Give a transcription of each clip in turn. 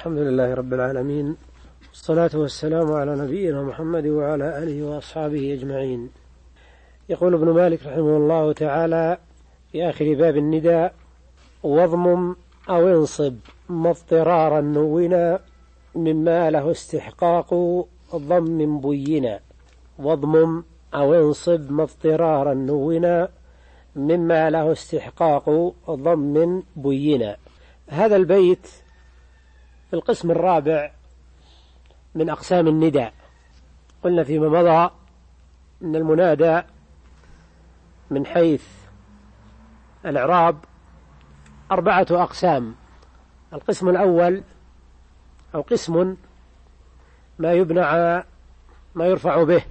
الحمد لله رب العالمين، والصلاة والسلام على نبينا محمد وعلى آله وأصحابه أجمعين. يقول ابن مالك رحمه الله تعالى في آخر باب النداء: واضمم أو انصب ما اضطرارا نونا مما له استحقاق ضم بينا. واضمم أو انصب ما اضطرارا نونا مما له استحقاق ضم بينا. هذا البيت في القسم الرابع من أقسام النداء. قلنا فيما مضى أن المنادى من حيث الإعراب 4 أقسام. القسم الأول أو قسم ما يبنى على ما يرفع به،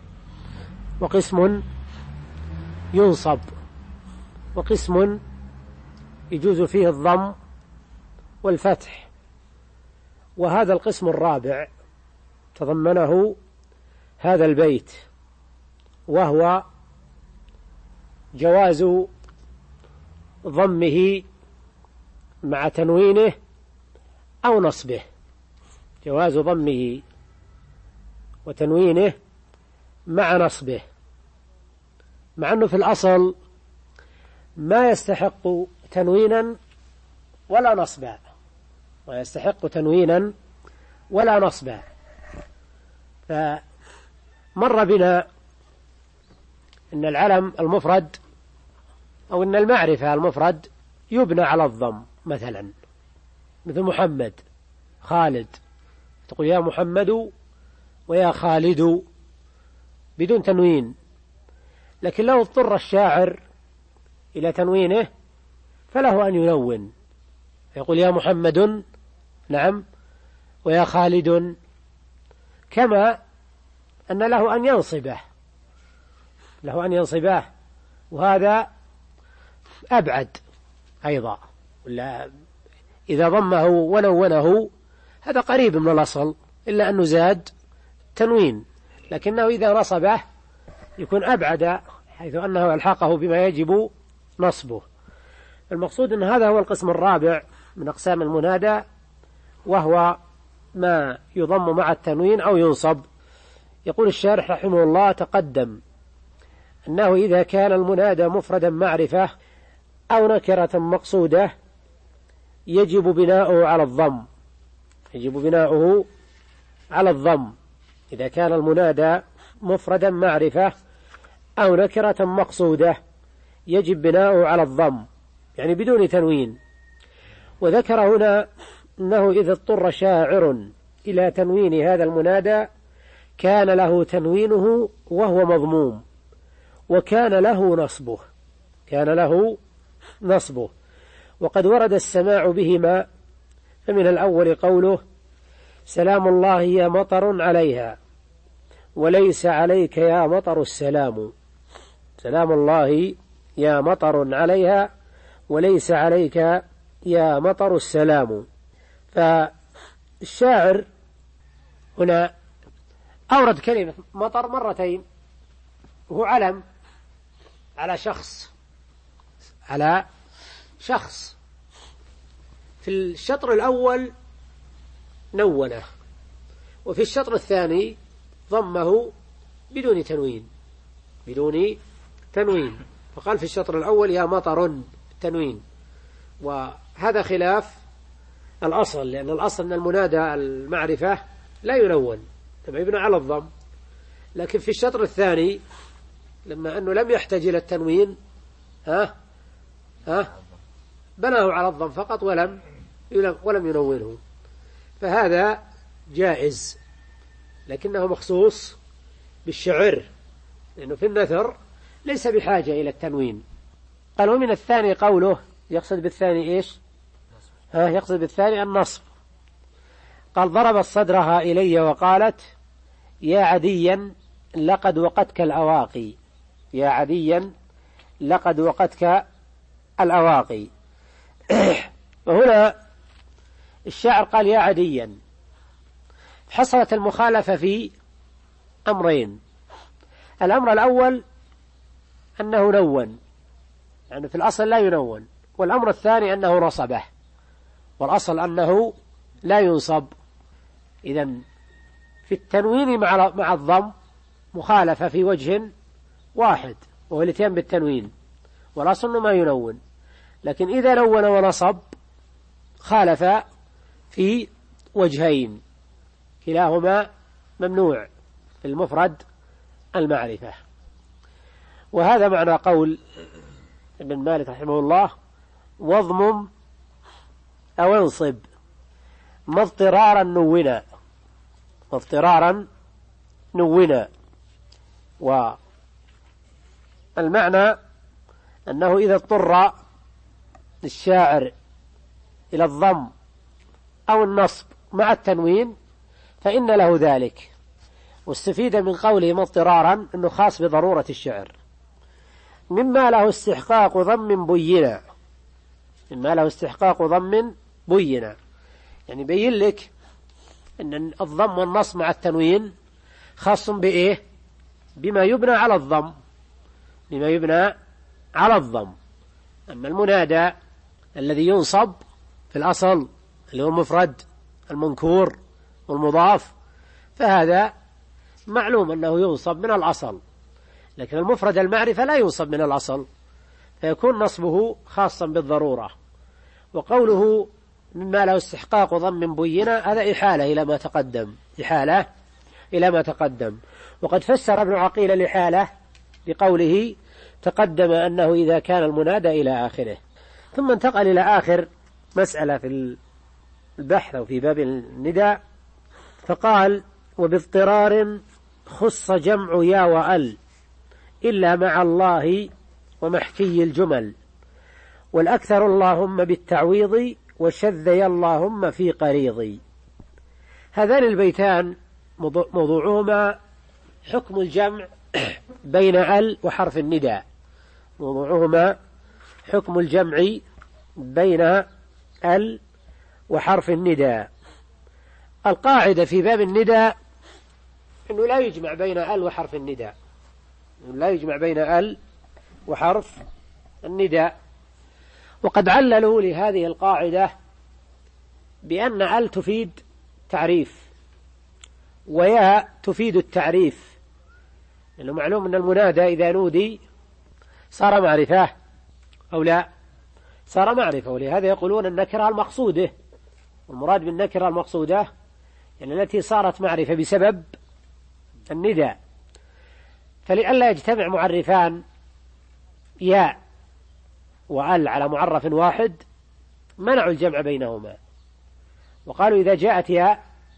وقسم ينصب، وقسم يجوز فيه الضم والفتح. وهذا القسم الرابع تضمنه هذا البيت، وهو جواز ضمه مع تنوينه أو نصبه. جواز ضمه وتنوينه مع نصبه، مع أنه في الأصل ما يستحق تنوينا ولا نصبا، ويستحق تنوينا ولا نصبا. فمر بنا أن العلم المفرد أو أن المعرفة المفرد يبنى على الضم، مثلا مثل محمد، خالد، تقول يا محمد ويا خالد بدون تنوين. لكن لو اضطر الشاعر إلى تنوينه فله أن ينون، يقول يا محمد، نعم، ويا خالد، كما أن له أن ينصبه، له أن ينصبه، وهذا أبعد أيضا. ولا إذا ضمه ونونه هذا قريب من الأصل، إلا أنه زاد تنوين، لكنه إذا نصبه يكون أبعد، حيث أنه ألحقه بما يجب نصبه. المقصود أن هذا هو القسم الرابع من أقسام المنادى، وهو ما يضم مع التنوين أو ينصب. يقول الشارح رحمه الله: تقدم أنه إذا كان المنادى مفردا معرفة أو نكرة مقصودة يجب بناؤه على الضم. يجب بناؤه على الضم إذا كان المنادى مفردا معرفة أو نكرة مقصودة، يجب بناؤه على الضم، يعني بدون تنوين. وذكر هنا أنه إذا اضطر شاعر إلى تنوين هذا المنادى كان له تنوينه وهو مضموم، وكان له نصبه، كان له نصبه. وقد ورد السماع بهما، فمن الأول قوله: سلام الله يا مطر عليها، وليس عليك يا مطر السلام. سلام الله يا مطر عليها، وليس عليك يا مطر السلام. فالشاعر هنا أورد كلمة مطر مرتين، وهو علم على شخص، على شخص. في الشطر الأول نونه، وفي الشطر الثاني ضمه بدون تنوين، بدون تنوين. فقال في الشطر الأول يا مطر التنوين، وهذا خلاف الأصل، لأن الأصل أن المنادى المعرفة لا ينون، تبع يبنى على الضم. لكن في الشطر الثاني لما أنه لم يحتاج إلى التنوين بناه على الضم فقط ولم ينونه، فهذا جائز، لكنه مخصوص بالشعر، لأنه في النثر ليس بحاجة إلى التنوين. قال: ومن الثاني قوله، يقصد بالثاني إيش؟ يقصد بالثاني النصب. قال: ضربت صدرها إلي وقالت يا عديا لقد وقتك الأواقي. يا عديا لقد وقتك الأواقي. وهنا الشاعر قال يا عديا. حصلت المخالفة في أمرين: الأمر الأول أنه نون، يعني في الأصل لا ينون، والأمر الثاني أنه نصبه، والأصل أنه لا ينصب. إذن في التنوين مع الضم مخالفة في وجه واحد وهو الاتيان بالتنوين، والأصل ما ينون، لكن إذا لون ونصب خالف في وجهين كلاهما ممنوع في المفرد المعرفة. وهذا معنى قول ابن مالك رحمه الله: واضمم أو انصب ما اضطرارا نونا، واضطرارا نونا. والمعنى أنه إذا اضطر الشاعر إلى الضم أو النصب مع التنوين فإن له ذلك. واستفيد من قوله مضطرارا أنه خاص بضرورة الشعر. مما له استحقاق ضم بينا، مما له استحقاق ضم بينا، يعني بين لك أن الضم والنصب مع التنوين خاص بإيه؟ بما يبنى على الضم، بما يبنى على الضم. أما المنادى الذي ينصب في الأصل اللي هو المفرد المنكور والمضاف فهذا معلوم أنه ينصب من الأصل، لكن المفرد المعرفة لا ينصب من الأصل فيكون نصبه خاصا بالضرورة. وقوله مما له استحقاق ضم بينا هذا إحالة إلى ما تقدم، إحالة إلى ما تقدم. وقد فسر ابن عقيل الإحالة بقوله تقدم أنه إذا كان المنادى إلى آخره. ثم انتقل إلى آخر مسألة في البحث وفي باب النداء فقال: وباضطرار خص جمع يا وأل إلا مع الله ومحكي الجمل، والأكثر اللهم بالتعويض وشذي اللهم في قريضي. هذان البيتان موضوعهما حكم الجمع بين ال وحرف النداء، موضوعهما حكم الجمع بين ال وحرف النداء. القاعدة في باب النداء أنه لا يجمع بين ال وحرف النداء، لا يجمع بين ال وحرف النداء. وقد عللوا لهذه القاعدة بأن ال تفيد تعريف ويا تفيد التعريف، لأنه معلوم أن المنادى إذا نودي صار معرفة أو لا، صار معرفة. ولهذا يقولون النكرة المقصودة، والمراد بالنكرة المقصودة يعني التي صارت معرفة بسبب النداء. فلئلا يجتمع معرفان يا وال على معرف واحد منعوا الجمع بينهما، وقالوا إذا جاءت يا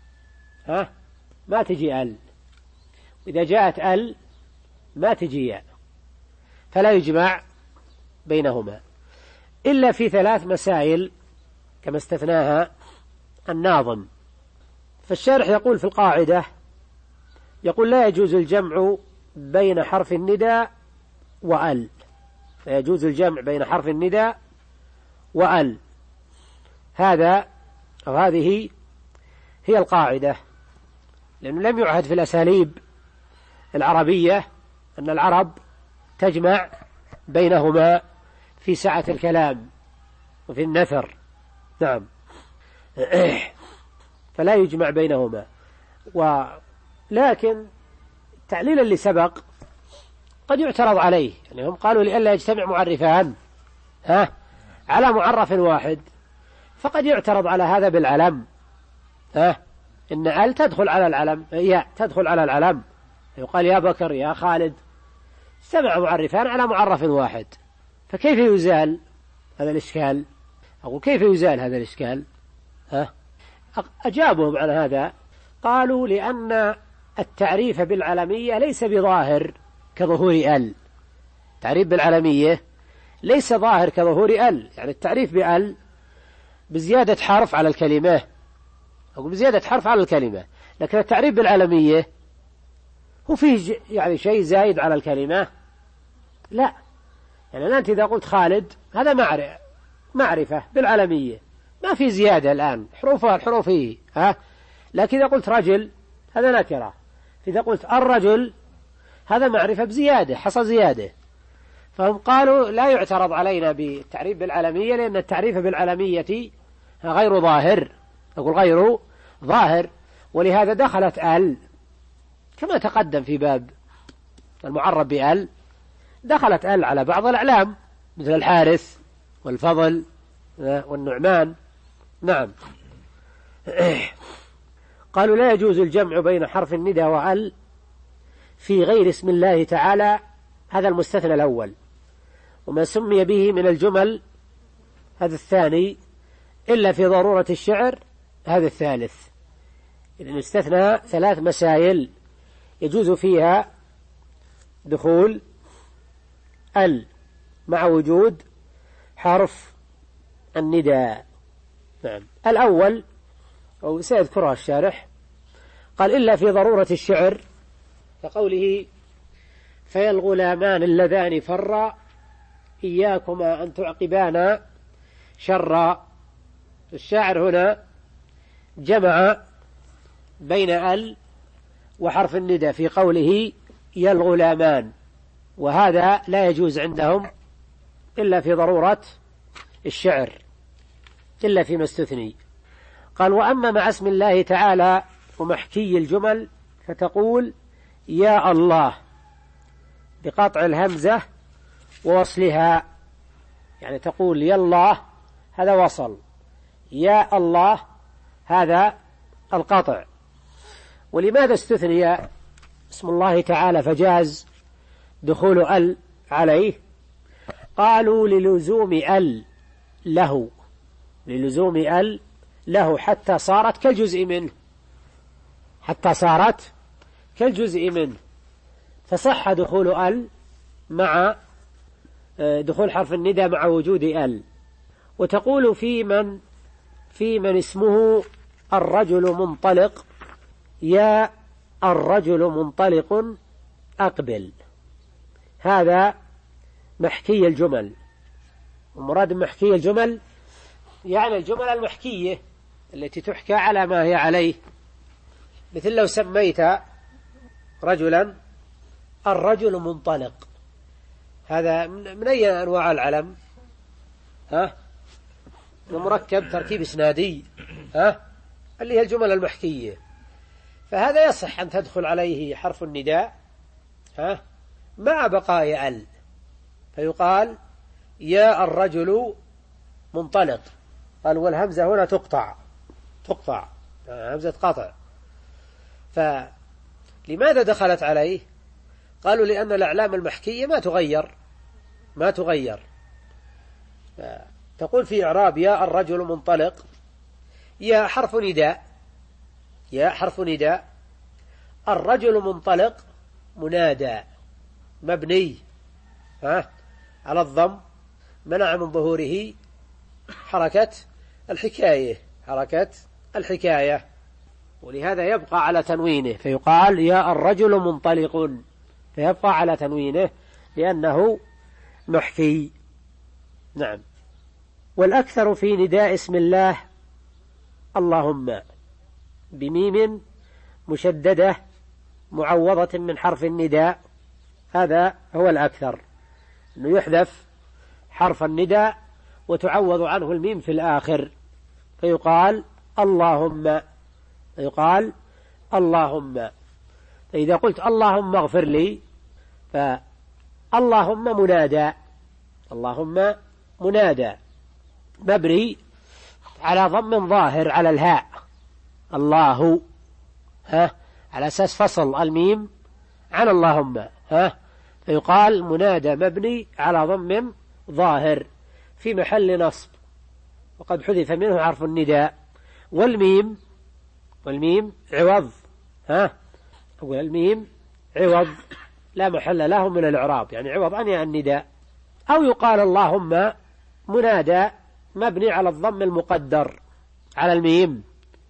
ما تجي ال، وإذا جاءت ال ما تجي يا، فلا يجمع بينهما إلا في 3 مسائل كما استثناها الناظم. فالشارح يقول في القاعدة، يقول لا يجوز الجمع بين حرف النداء وأل، لا يجوز الجمع بين حرف النداء وأل. هذا أو هذه هي القاعدة، لأنه لم يعهد في الأساليب العربية أن العرب تجمع بينهما في سعة الكلام وفي النثر، نعم، فلا يجمع بينهما. ولكن التعليل اللي سبق قد يعترض عليه، يعني هم قالوا لئلا يجتمع معرفان على معرف واحد، فقد يعترض على هذا بالعلم، إن ال تدخل على العلم، يا تدخل على العلم، يقال يا بكر يا خالد، سمع معرفان على معرف واحد، فكيف يزال هذا الإشكال؟ أقول كيف يزال هذا الإشكال؟ أجابهم على هذا، قالوا لأن التعريف بالعلمية ليس بظاهر كظهور ال، التعريف بالعلمية ليس ظاهر كظهور ال، يعني التعريف بال بزيادة حرف على الكلمة، أو بزيادة حرف على الكلمة، لكن التعريف بالعلمية هو فيه يعني شيء زايد على الكلمة؟ لا، يعني أنت إذا قلت خالد هذا معرفة بالعلمية ما في زيادة الآن، حروفها الحروف هي لكن إذا قلت رجل هذا نكرة، إذا قلت الرجل هذا معرفة بزيادة، حصل زيادة. فهم قالوا لا يعترض علينا بالتعريف بالعلمية، لأن التعريف بالعلمية غير ظاهر أقول غير ظاهر. ولهذا دخلت ال كما تقدم في باب المعرب بال، دخلت ال على بعض الأعلام مثل الحارث والفضل والنعمان. نعم. قالوا لا يجوز الجمع بين حرف الندى وال في غير اسم الله تعالى، هذا المستثنى الأول، وما سمي به من الجمل هذا الثاني، إلا في ضرورة الشعر هذا الثالث. إذن استثنى 3 مسائل يجوز فيها دخول ال مع وجود حرف النداء. نعم. الأول أو سيذكرها الشارح، قال إلا في ضرورة الشعر، كقوله فيا الغلامان اللذان فرا إياكما أن تعقبانا شرا. الشاعر هنا جمع بين ال وحرف الندى في قوله يا الغلامان، وهذا لا يجوز عندهم إلا في ضرورة الشعر، إلا فيما استثني. قال وأما مع اسم الله تعالى ومحكي الجمل فتقول يا الله بقطع الهمزة ووصلها، يعني تقول يا الله هذا وصل، يا الله هذا القطع. ولماذا استثني اسم الله تعالى فجاز دخول ال عليه؟ قالوا للزوم ال له، للزوم ال له حتى صارت كالجزء منه، حتى صارت كالجزء منه، فصح دخول ال مع دخول حرف الندى مع وجود ال. وتقول في من اسمه الرجل منطلق يا الرجل منطلق أقبل، هذا محكي الجمل. ومراد محكي الجمل يعني الجمل المحكية التي تحكى على ما هي عليه، مثل لو سميت رجلا الرجل منطلق، هذا من أي أنواع العلم؟ مركب تركيب إسنادي، اللي هي الجمل المحكية، فهذا يصح أن تدخل عليه حرف النداء مع بقاء ال، فيقال يا الرجل منطلق. قال والهمزة هنا تقطع همزة قطع. فلماذا دخلت عليه؟ قالوا لأن الأعلام المحكية ما تغير. تقول في إعراب يا الرجل منطلق يا حرف نداء، الرجل منطلق منادى مبني على الضم، منع من ظهوره حركة الحكاية، ولهذا يبقى على تنوينه فيقال يا الرجل منطلق، فيبقى على تنوينه لأنه محكي. نعم. والأكثر في نداء اسم الله اللهم بميم مشددة معوضة من حرف النداء، هذا هو الأكثر، أنه يحذف حرف النداء وتعوض عنه الميم في الآخر، فيقال اللهم. فإذا قلت اللهم اغفر لي فاللهم منادى مبني على ضم ظاهر على الهاء، الله على أساس فصل الميم عن اللهم، فيقال منادى مبني على ضم ظاهر في محل نصب، وقد حذف منه حرف النداء. والميم عوض، أقول الميم عوض لا محل له من الإعراب، يعني عوض عن النداء. أو يقال اللهم منادى مبني على الضم المقدر على الميم،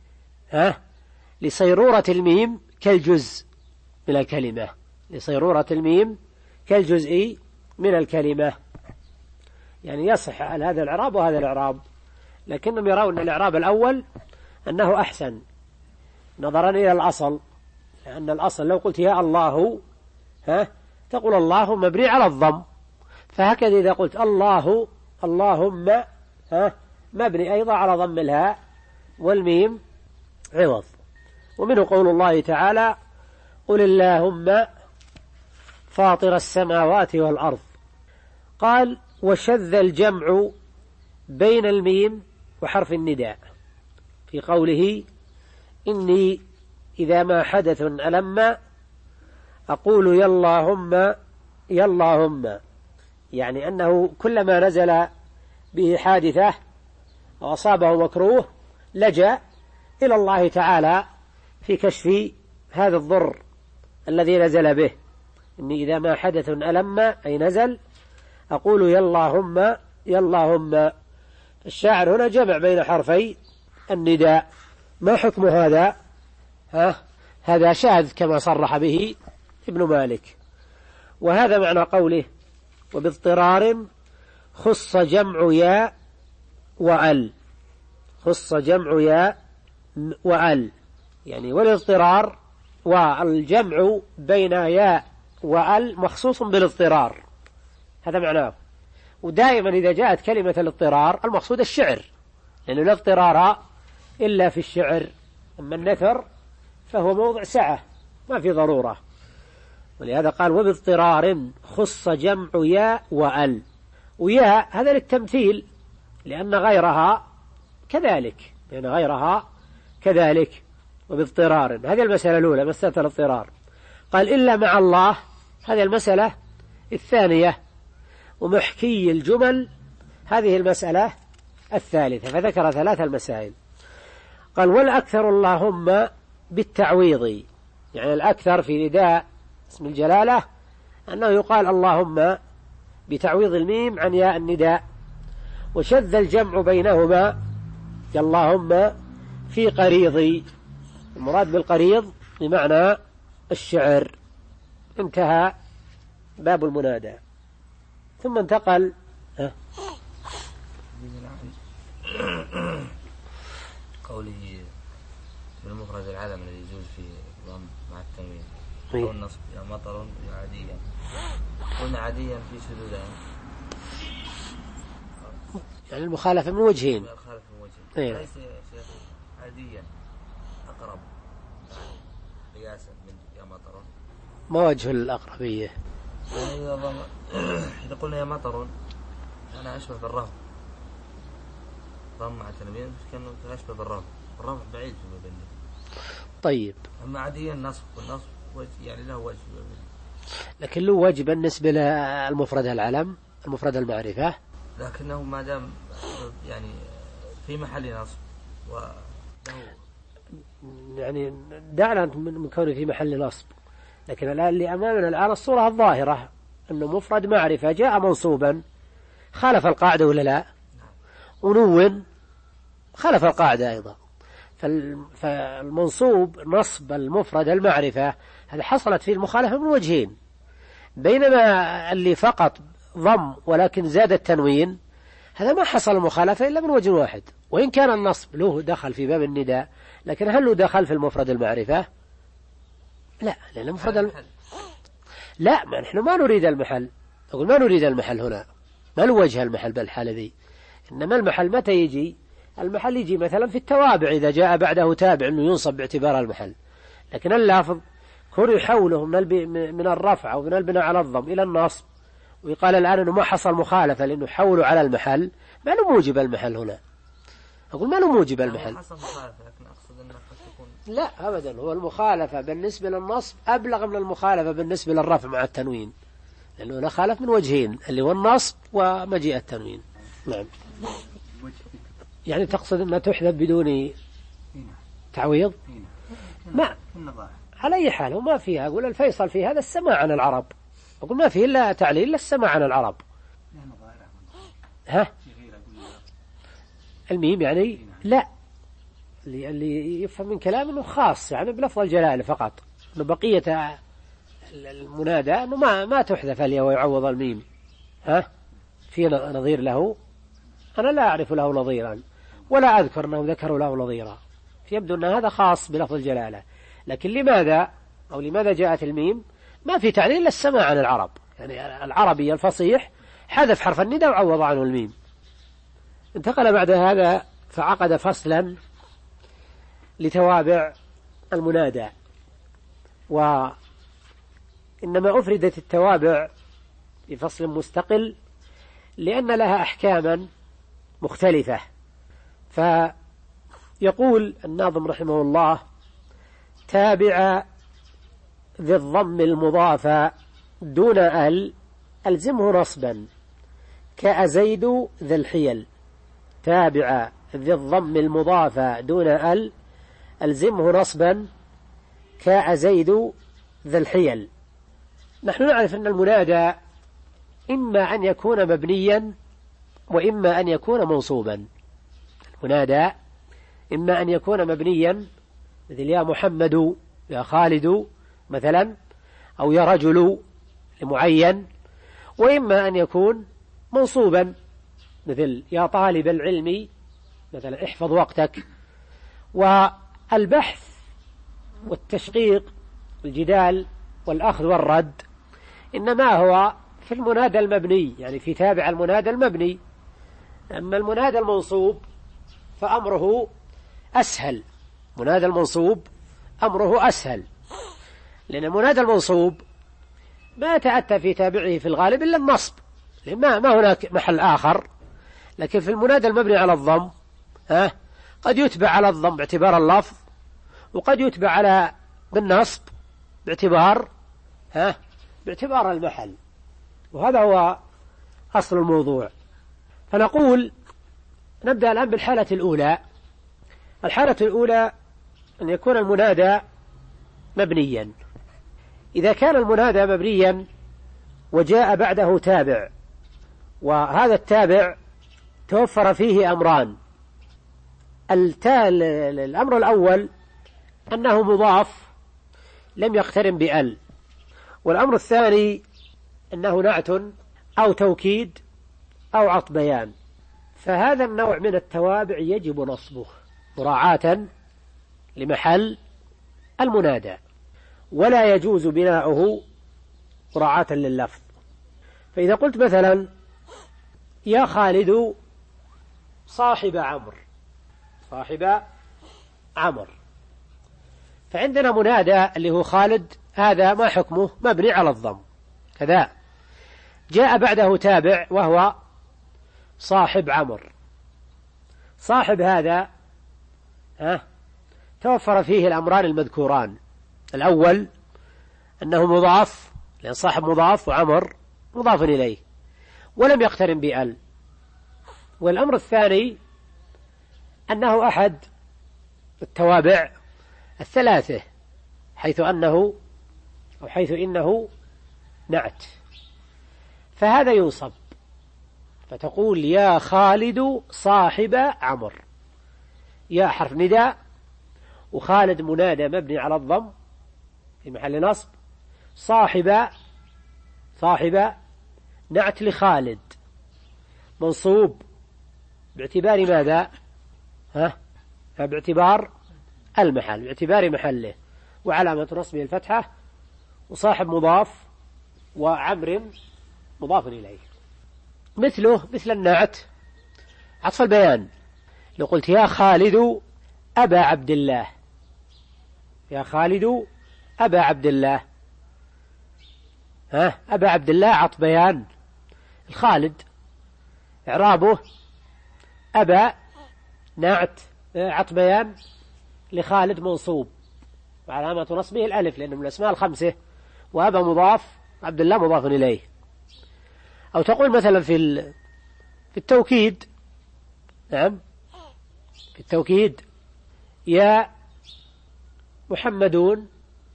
لصيرورة الميم كالجزء من الكلمة، لصيرورة الميم كالجزء من الكلمة، يعني يصح على هذا الإعراب وهذا الإعراب، لكنهم يرون الإعراب الأول أنه أحسن نظرا إلى الأصل، لأن الأصل لو قلت يا الله تقول الله مبني على الضم، فهكذا إذا قلت اللهم مبني أيضا على ضم الهاء، والميم عوض. ومنه قول الله تعالى قل اللهم فاطر السماوات والأرض. قال وشذ الجمع بين الميم وحرف النداء في قوله إني إذا ما حدث ألم أقول يا اللهم، يعني أنه كلما نزل به حادثة وأصابه مكروه لجأ إلى الله تعالى في كشف هذا الضر الذي نزل به. إني إذا ما حدث ألم أي نزل أقول يا اللهم. الشاعر هنا جمع بين حرفي النداء. ما حكم هذا؟ هذا شاذ كما صرح به ابن مالك. وهذا معنى قوله وباضطرار خص جمع يا وأل. خص جمع يا وأل يعني والاضطرار والجمع بين يا وأل مخصوص بالاضطرار، هذا معناه. ودائما إذا جاءت كلمة الاضطرار المقصود الشعر، لأنه لا اضطرار إلا في الشعر، أما النثر فهو موضع سعة ما في ضرورة. ولهذا قال وباضطرار خص جمع يا وأل. ويا هذا للتمثيل لأن غيرها كذلك، وباضطرار. هذه المسألة الأولى مسألة الاضطرار. قال إلا مع الله، هذه المسألة الثانية. ومحكي الجمل هذه المسألة الثالثة. فذكر 3 المسائل. قال والأكثر اللهم بالتعويض، يعني الأكثر في نداء اسم الجلالة أنه يقال اللهم بتعويض الميم عن ياء النداء. وشذ الجمع بينهما اللهم في قريض. المراد بالقريض بمعنى الشعر. انتهى باب المنادى. ثم انتقل قوله من المفرد العلم الذي يجوز في ضم مع التنوين أو النصب يا مطر يا عاديا. قلنا عاديا في شذوذان، يعني المخالفة من وجهين. ليس عاديا أقرب قياسا من يا مطر. ما وجه الأقربية؟ يعني إذا قلنا يا مطر أنا أشبه بالرفع، ضم مع تنوين كأنه أشبه بالرفع. الرفع بعيد في مبني. طيب. أما عاديا النصب، والنصب يعني له وجه، لكن له وجه بالنسبة للمفرد العلم المفرد المعرفة، لكنه ما دام يعني في محل نصب وله يعني دعنا من كونه في محل نصب. لكن الآن اللي أمامنا الآن الصورة الظاهرة أنه مفرد معرفة جاء منصوبا خالف القاعدة ولا لا؟ ونون خالف القاعدة أيضا. فالمنصوب نصب المفرد المعرفة هذا حصلت فيه المخالفة من وجهين، بينما اللي فقط ضم ولكن زاد التنوين هذا ما حصل المخالفة إلا من وجه واحد. وإن كان النصب له دخل في باب النداء، لكن هل له دخل في المفرد المعرفة؟ لا، لأن المفرد لا، ما نحن ما نريد المحل. نقول ما نريد المحل هنا، ما له وجه المحل بالحالة ذي. إنما المحل متى يجي؟ المحل يجي مثلا في التوابع إذا جاء بعده تابع أنه ينصب باعتبار المحل. لكن اللافظ كون يحوله من الرفع أو من البناء على الضم إلى النصب، ويقال الآن أنه ما حصل مخالفة لأنه حوله على المحل، ما له موجب المحل هنا. أقول ما له موجب المحل. لا أبدا، هو المخالفة بالنسبة للنصب أبلغ من المخالفة بالنسبة للرفع مع التنوين، لأنه هنا خالف من وجهين اللي هو النصب ومجيء التنوين. نعم. يعني تقصد أنها تحذف بدون تعويض؟ ما على أي حال وما فيها. أقول الفيصل في هذا السماع عن العرب. أقول ما فيه إلا تعليل إلا السماع عن العرب. الميم يعني لا، اللي يفهم من كلام أنه خاص يعني بلفظ الجلالة فقط، أنه بقية المنادى أنه ما تحذف الياء ويعوض الميم. في نظير له؟ أنا لا أعرف له نظيرا ولا أذكر أنهم ذكروا له نظيرا. فيبدو أن هذا خاص بلفظ الجلالة. لكن لماذا جاءت الميم؟ ما في تعليل إلا السماع عن العرب، يعني العربي الفصيح حذف حرف النداء وعوض عنه الميم. انتقل بعد هذا فعقد فصلا لتوابع المنادى، وإنما أفردت التوابع في فصل مستقل لأن لها أحكاما مختلفة. فيقول الناظم رحمه الله: تابع ذي الضم المضاف دون ألزمه نصبا كأزيد ذي الحيل. تابع ذي الضم المضاف دون ألزمه نصبا كأزيد ذي الحيل. نحن نعرف أن المنادى إما أن يكون مبنيا وإما أن يكون منصوبا. المنادى إما أن يكون مبنيا مثل يا محمد يا خالد مثلا، أو يا رجل لمعين، وإما أن يكون منصوبا مثل يا طالب العلم مثلا احفظ وقتك. والبحث والتشقيق والجدال والأخذ والرد إنما هو في المنادى المبني، يعني في تابع المنادى المبني. أما المنادى المنصوب فأمره أسهل. منادى المنصوب أمره أسهل، لأن المنادى المنصوب ما يتأتى في تابعه في الغالب إلا النصب، لأن ما هناك محل آخر. لكن في المنادى المبني على الضم قد يتبع على الضم باعتبار اللفظ، وقد يتبع على بالنصب باعتبار المحل. وهذا هو أصل الموضوع. فنقول نبدأ الآن بالحالة الأولى. الحالة الأولى أن يكون المنادى مبنيا. إذا كان المنادى مبنيا وجاء بعده تابع، وهذا التابع توفر فيه أمران. الأمر الأول أنه مضاف لم يقترن بأل، والأمر الثاني أنه نعت أو توكيد أو عطف بيان. فهذا النوع من التوابع يجب نصبه مراعاة لمحل المنادى، ولا يجوز بناؤه مراعاة لللفظ. فإذا قلت مثلا يا خالد صاحب عمر، فعندنا منادى اللي هو خالد، هذا ما حكمه؟ مبني على الضم كذا. جاء بعده تابع وهو صاحب عمر. صاحب هذا توفر فيه الأمران المذكوران. الأول أنه مضاف، لأن صاحب مضاف وعمر مضاف إليه ولم يقترن بأل. والأمر الثاني أنه أحد التوابع الثلاثة، حيث إنه نعت، فهذا ينصب. فتقول يا خالد صاحب عمر، يا حرف نداء، وخالد منادى مبني على الضم في محل نصب، صاحب نعت لخالد منصوب باعتبار ماذا؟ باعتبار المحل، باعتبار محله، وعلامة نصبه الفتحة، وصاحب مضاف، وعمر مضاف إليه. مثل النعت عطف البيان. لو قلت يا خالد أبا عبد الله، يا خالد أبا عبد الله، أبا عبد الله عطف بيان. الخالد إعرابه أبا نعت عطف بيان لخالد منصوب، وعلامة نصبه الألف لأنه من الأسماء الخمسة، وأبا مضاف، عبد الله مضاف إليه. أو تقول مثلا في التوكيد، نعم في التوكيد يا محمدون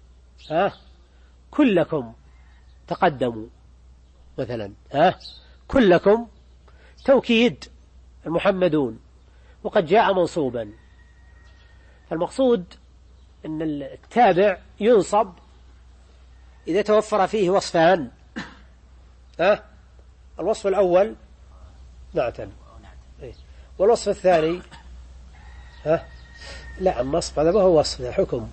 كلكم تقدموا مثلا، كلكم توكيد المحمدون وقد جاء منصوبا. فالمقصود أن التابع ينصب إذا توفر فيه وصفان. الوصف الأول نعتا، والوصف الثاني لا، النصب هذا ما هو وصف، هذا حكم.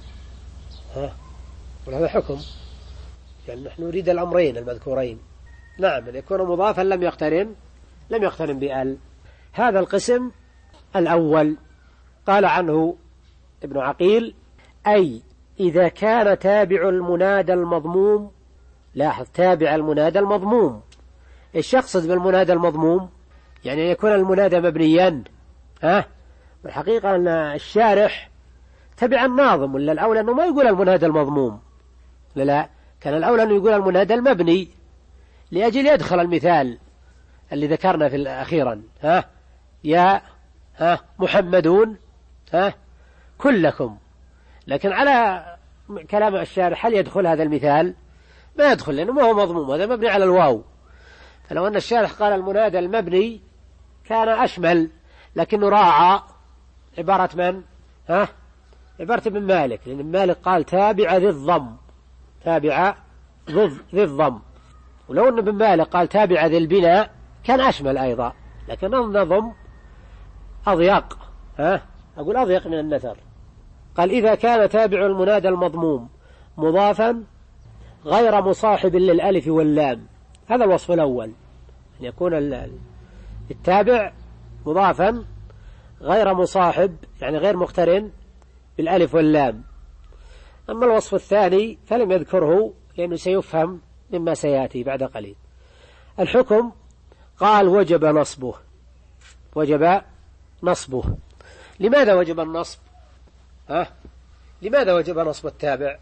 وهذا حكم، يعني نحن نريد الأمرين المذكورين. نعم، أن يكون مضافا لم يقترن بأل. هذا القسم الأول قال عنه ابن عقيل أي إذا كان تابع المنادى المضموم. لاحظ تابع المنادى المضموم. إيش يقصد بالمنادى المضموم؟ يعني يكون المنادى مبنيا. والحقيقة أن الشارح تبع الناظم، ولا الأولى أنه ما يقول المنادى المضموم، لا كان الأولى أنه يقول المنادى المبني لأجل يدخل المثال اللي ذكرنا في أخيرا. يا محمدون كلكم. لكن على كلام الشارح هل يدخل هذا المثال؟ ما يدخل لأنه ما هو مضموم، هذا مبني على الواو. فلو أن الشارح قال المنادى المبني كان أشمل، لكنه راعى عبارة من؟ عبارة ابن مالك، لأن ابن مالك قال تابع ذي الضم، تابع ذي الضم. ولو أن ابن مالك قال تابع ذي البناء كان أشمل أيضا، لكن النظم أضيق. أقول أضيق من النثر. قال إذا كان تابع المنادى المضموم مضافا غير مصاحب للألف واللام. هذا الوصف الأول، أن يكون التابع مضافا غير مصاحب، يعني غير مقترن بالألف واللام. أما الوصف الثاني فلم يذكره لأنه سيفهم مما سيأتي بعد قليل. الحكم قال وجب نصبه. وجب نصبه. لماذا وجب النصب؟ لماذا وجب نصب التابع؟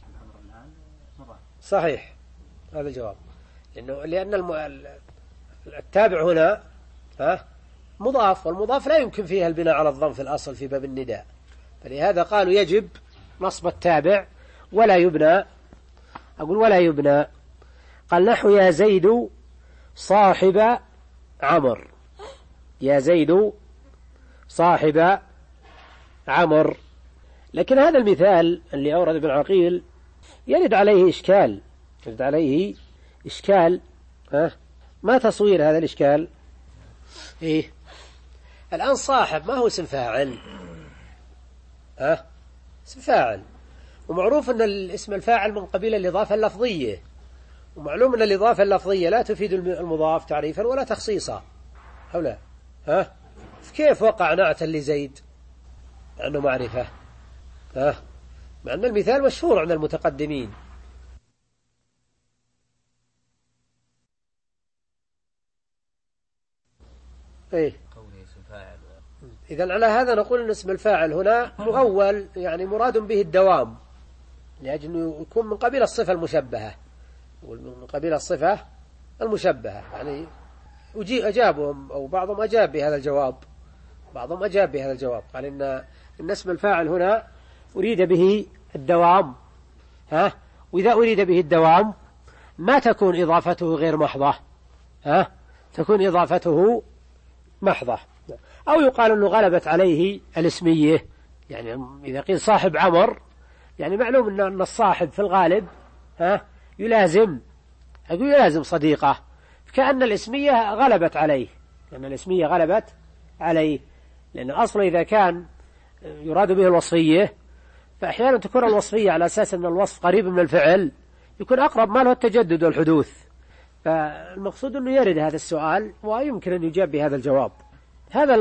صحيح، هذا الجواب. لأن التابع هنا مضاف، والمضاف لا يمكن فيها البناء على الضم في الأصل في باب النداء، فلهذا قالوا يجب نصب التابع ولا يبنى. أقول ولا يبنى. قال نحو يا زيد صاحب عمر. يا زيد صاحب عمر. لكن هذا المثال اللي أورد ابن عقيل يرد عليه إشكال. يرد عليه إشكال. ما تصوير هذا الإشكال؟ الآن صاحب ما هو اسم فاعل؟ اسم فاعل، ومعروف أن الاسم الفاعل من قبيل الإضافة اللفظية، ومعلوم أن الإضافة اللفظية لا تفيد المضاف تعريفا ولا تخصيصا. أو لا؟ كيف وقع نعتا لزيد أنه معرفة؟ مع أن المثال مشهور عند المتقدمين. إذن على هذا نقول أن اسم الفاعل هنا مؤول، يعني مراد به الدوام، لأجل أنه يكون من قبيل الصفة المشبهة، من قبيل الصفة المشبهة. يعني أجابهم أو بعضهم أجاب بهذا الجواب، بعضهم أجاب بهذا الجواب، قال إن اسم الفاعل هنا أريد به الدوام. وإذا أريد به الدوام ما تكون إضافته غير محضة، تكون إضافته محضة. أو يقال أنه غلبت عليه الاسمية، يعني إذا قيل صاحب عمر يعني معلوم أن الصاحب في الغالب يلازم صديقه، كأن الاسمية غلبت عليه، لأن الاسمية غلبت عليه. لأن الأصل إذا كان يراد به الوصفية فأحيانا تكون الوصفية على أساس أن الوصف قريب من الفعل يكون أقرب ما له التجدد والحدوث. فالمقصود أنه يرد هذا السؤال ويمكن أن يجاب بهذا الجواب. هذا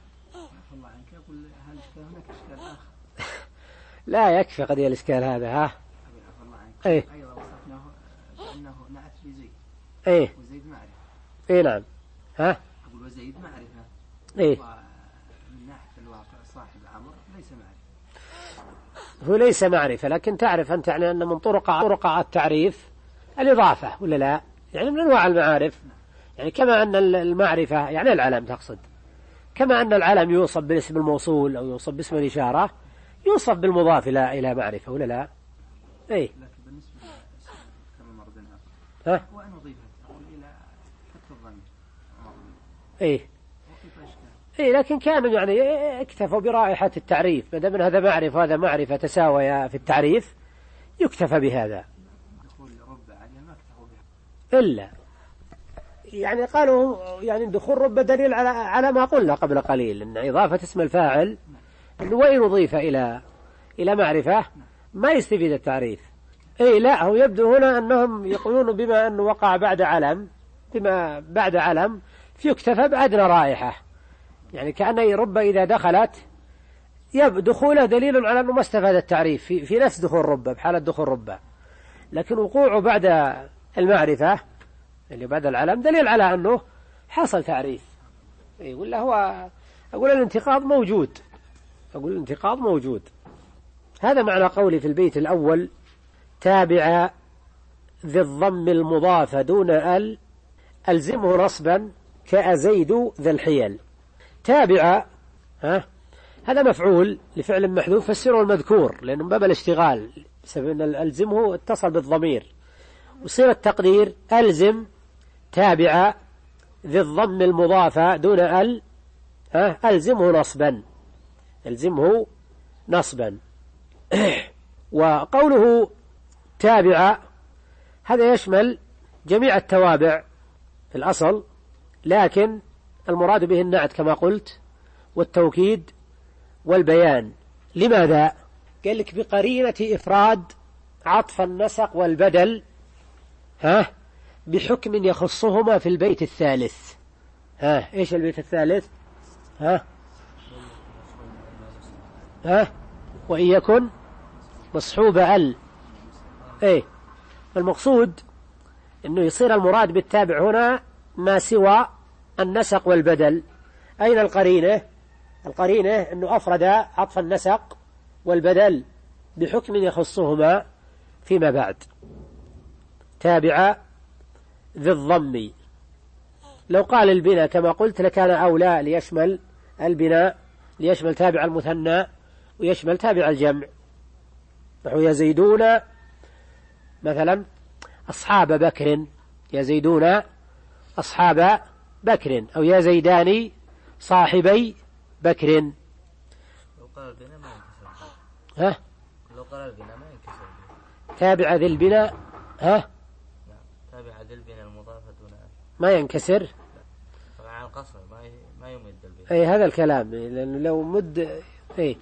لا يكفي قضية الإشكال هذا. أيضا وصفناه بأنه نعت لزيد. وزيد معرفة. نعم. أقول وزيد معرفة. من ناحية الواقع صاحب عمر ليس معرفة. هو ليس معرفة، لكن تعرف أنت يعني أن من طرق التعريف الإضافة ولا لا؟ يعني من أنواع المعارف. يعني كما أن المعرفة يعني العلم تقصد، كما أن العلم يوصف بالاسم الموصول أو يوصف باسم الإشارة يوصف بالمضاف إلى معرفة ولا لا؟ لكن بالنسبة كما مرضنا وأن أضيفها إلى فتح الضمير. لكن كانوا يعني اكتفوا برائحة التعريف، ما دام هذا معرفة وهذا معرفة تساويا في التعريف يكتفى بهذا. دخول رب عليه ما اكتفوا بها إلا يعني قالوا يعني دخول رب دليل على ما قلنا قبل قليل، أن إضافة اسم الفاعل أنه وإن أضيف إلى معرفة ما يستفيد التعريف. لا، هو يبدو هنا أنهم يقولون بما أنه وقع بعد علم فيكتفى بأدنى رائحة، يعني كأن رب إذا دخلت دخوله دليل على أنه ما استفاد التعريف في نفس دخول ربة، بحالة دخول ربة، لكن وقوعه بعد المعرفة اللي بعد العلم دليل على أنه حصل تعريف. ولا هو أقول الانتقاض موجود، أقول الانتقاض موجود. هذا معنى قولي في البيت الأول: تابع ذي الضم المضافة دون ألزمه نصبا كأزيد ذا الحيل. تابع هذا مفعول لفعل محذوف، فسره المذكور لأنه من باب الاشتغال، بسبب أن ألزمه اتصل بالضمير، وصير التقدير ألزم تابع ذي الضم المضافة دون ألزمه نصبا، ألزمه نصبا. وقوله تابع هذا يشمل جميع التوابع في الأصل، لكن المراد به النعت كما قلت والتوكيد والبيان. لماذا؟ قال لك بقرينة إفراد عطف النسق والبدل بحكم يخصهما في البيت الثالث. إيش البيت الثالث؟ وإن يكن مصحوب المقصود أنه يصير المراد بالتابع هنا ما سوى النسق والبدل. أين القرينة؟ القرينة أنه أفرد عطف النسق والبدل بحكم يخصهما فيما بعد. تابع ذي الضم، لو قال البناء كما قلت لكان أولى ليشمل البناء، ليشمل تابع المثنى ويشمل تابع الجمع، نحو يزيدون مثلا أصحاب بكر، يزيدون أصحاب بكر، أو يا زيدان صاحبي بكر. لو قال البناء ما ينكسر. لو قال البناء ما ينكسر. تابع ذي البناء تابع ذي البناء المضافة دون ما ينكسر. طبعا القصر ما يمد البناء. هذا الكلام، لأنه لو مد أنا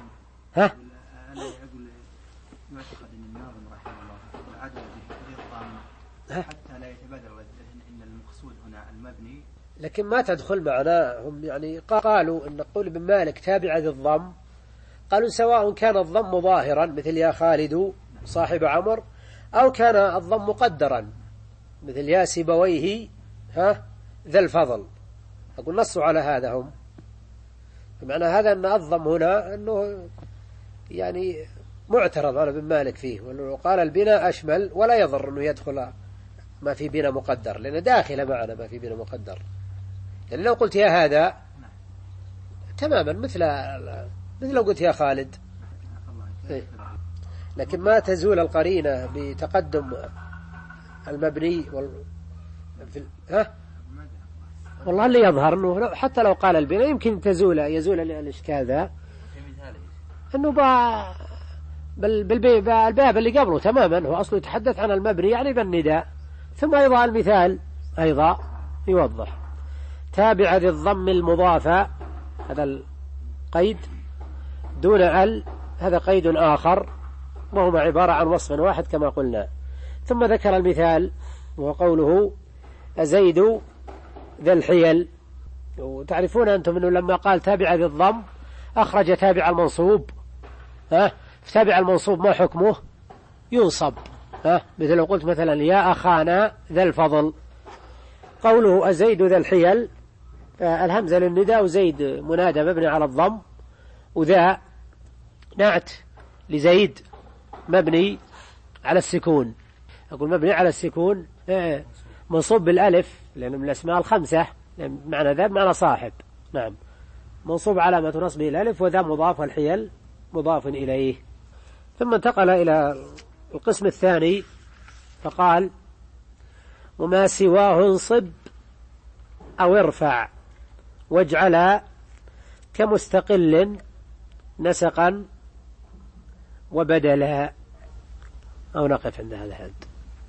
أقول يعتقد أن الناظم رحمه الله العدل في حتى لا يتبادر الذهن أن المقصود هنا المبني، لكن ما تدخل معنا. هم يعني قالوا أن قول ابن مالك تابع ذي الضم، قالوا سواء كان الضم ظاهرا مثل يا خالد صاحب عمر، أو كان الضم مقدرا مثل يا سيبويه ذا الفضل. أقول نصوا على هذا هم، بمعنى هذا أن الضم هنا أنه يعني معترض على ابن مالك فيه، وأنه قال البناء أشمل ولا يضر أنه يدخل ما في بناء مقدر، لأنه داخل معنا ما في بناء مقدر. لأن لو قلت يا هذا تماما مثل لو قلت يا خالد، لكن ما تزول القرينة بتقدم المبني والله اللي يظهر أنه حتى لو قال البناء يمكن يزول الإشكال ذا، أنه الباب اللي قبله تماما هو أصله يتحدث عن المبني يعني بالنداء، ثم أيضا المثال أيضا يوضح. تابع ذي الضم المضافة هذا القيد دون هذا قيد آخر، وهما عبارة عن وصف واحد كما قلنا. ثم ذكر المثال وهو قوله أزيد ذا الحيل. وتعرفون أنتم أنه لما قال تابع ذي الضم أخرج تابع المنصوب. تابع المنصوب ما حكمه؟ ينصب. مثل لو قلت مثلا يا أخانا ذا الفضل. قوله أزيد ذا الحيل الهمزة للنداء، وزيد منادى مبني على الضم، وذا نعت لزيد مبني على السكون. أقول مبني على السكون منصوب بالألف لأنه من الأسماء الخمسة، معنى ذا معنى صاحب. نعم، منصوب علامة نصبه الألف، وذا مضاف والحيل مضاف إليه. ثم انتقل إلى القسم الثاني فقال وما سواه انصب أو ارفع واجعل كمستقل نسقا وبدلا. أو نقف عند هذا الحد.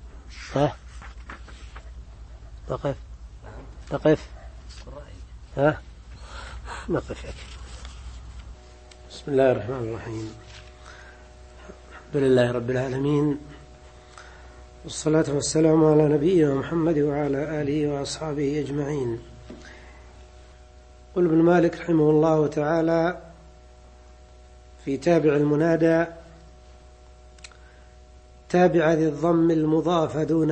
نقف نقف. بسم الله الرحمن الرحيم. الحمد لله رب العالمين، والصلاة والسلام على نبينا محمد وعلى آله وأصحابه أجمعين. قل ابن مالك رحمه الله تعالى في تابع المنادى تابع ذي الضم المضاف دون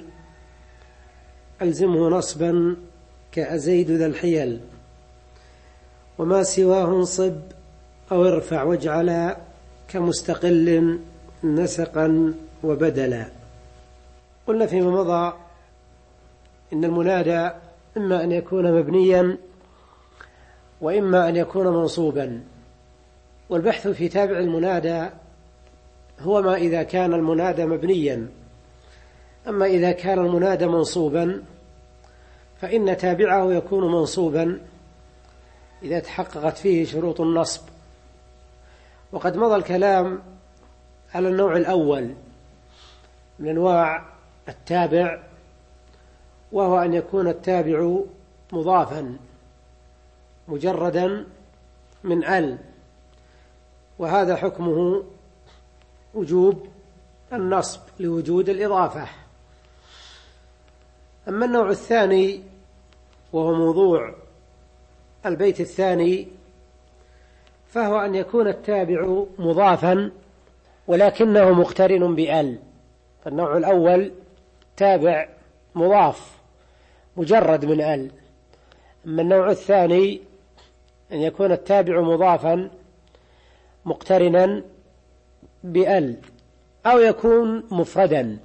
ألزمه نصبا كأزيد ذا الحيل، وما سواه انصب أو ارفع واجعلا كمستقل نسقا وبدلا. قلنا فيما مضى إن المنادى إما أن يكون مبنيا وإما أن يكون منصوبا، والبحث في تابع المنادى هو ما إذا كان المنادى مبنيا. أما إذا كان المنادى منصوبا فإن تابعه يكون منصوبا إذا تحققت فيه شروط النصب. وقد مضى الكلام على النوع الأول من أنواع التابع، وهو أن يكون التابع مضافا مجردا من ال، وهذا حكمه وجوب النصب لوجود الإضافة. أما النوع الثاني وهو موضوع البيت الثاني، فهو أن يكون التابع مضافا ولكنه مقترن بأل. فالنوع الأول تابع مضاف مجرد من أل. أما النوع الثاني أن يكون التابع مضافا مقترنا بأل، أو يكون مفردا.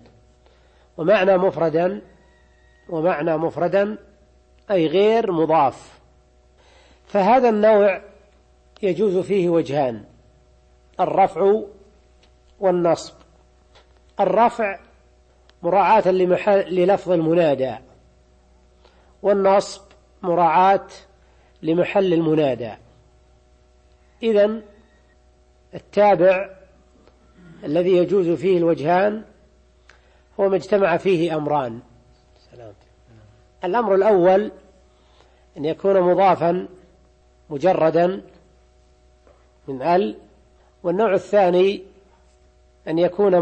ومعنى مفردا أي غير مضاف. فهذا النوع يجوز فيه وجهان: الرفع والنصب. الرفع مراعاة للفظ المنادى، والنصب مراعاة لمحل المنادى. إذن التابع الذي يجوز فيه الوجهان هو ما اجتمع فيه أمران. الأمر الأول أن يكون مضافا مجردا من ال، والنوع الثاني أن يكون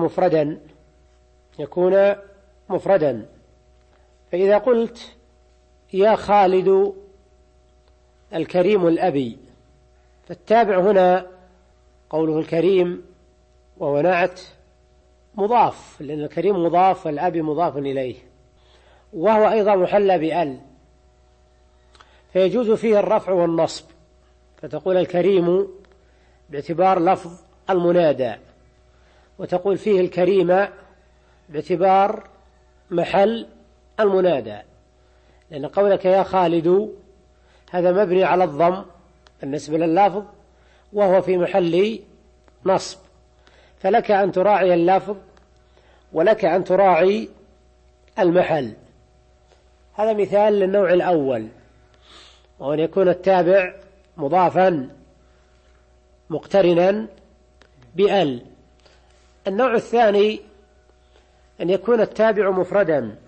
مفردا. فإذا قلت يا خالد الكريم الأبي، فالتابع هنا قوله الكريم، وهو نعت مضاف، لأن الكريم مضاف والأبي مضاف إليه، وهو أيضا محلى بأل، فيجوز فيه الرفع والنصب. فتقول الكريم باعتبار لفظ المنادى، وتقول فيه الكريم باعتبار محل المنادى، لأن قولك يا خالد هذا مبني على الضم بالنسبة لللفظ، وهو في محل نصب، فلك أن تراعي اللفظ ولك أن تراعي المحل. هذا مثال للنوع الأول، وأن يكون التابع مضافا مقترنا بأل. النوع الثاني أن يكون التابع مفردا،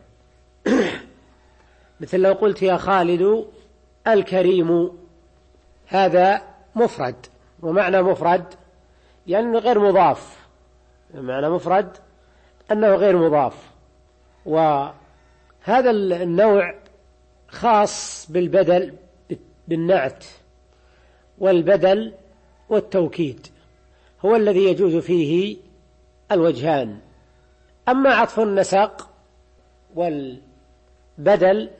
مثل لو قلت يا خالد الكريم، هذا مفرد. ومعنى مفرد يعني غير مضاف، معنى مفرد أنه غير مضاف. وهذا النوع خاص بالبدل بالنعت، والبدل والتوكيد هو الذي يجوز فيه الوجهان. أما عطف النسق والبدل،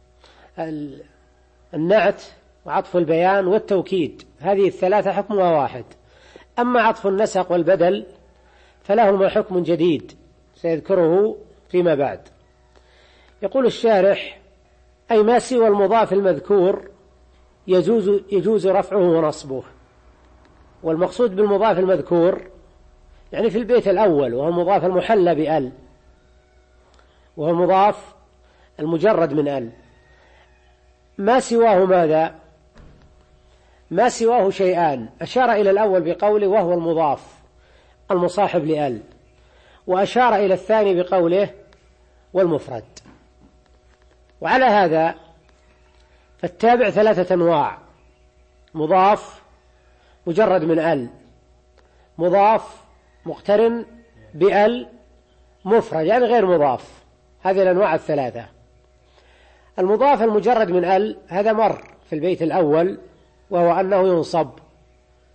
النعت وعطف البيان والتوكيد، هذه الثلاثة حكمها واحد. أما عطف النسق والبدل فلهما حكم جديد سيذكره فيما بعد. يقول الشارح: أي ما سوى المضاف المذكور يجوز رفعه ونصبه. والمقصود بالمضاف المذكور يعني في البيت الأول، وهو مضاف المحلى بأل، وهو مضاف المجرد من أل. ما سواه ماذا؟ ما سواه شيئان، أشار إلى الأول بقوله وهو المضاف المصاحب لأل، وأشار إلى الثاني بقوله والمفرد. وعلى هذا فالتابع ثلاثة أنواع: مضاف مجرد من أل، مضاف مقترن بأل، مفرد يعني غير مضاف. هذه الأنواع الثلاثة. المضاف المجرد من أل هذا مر في البيت الأول، وهو أنه ينصب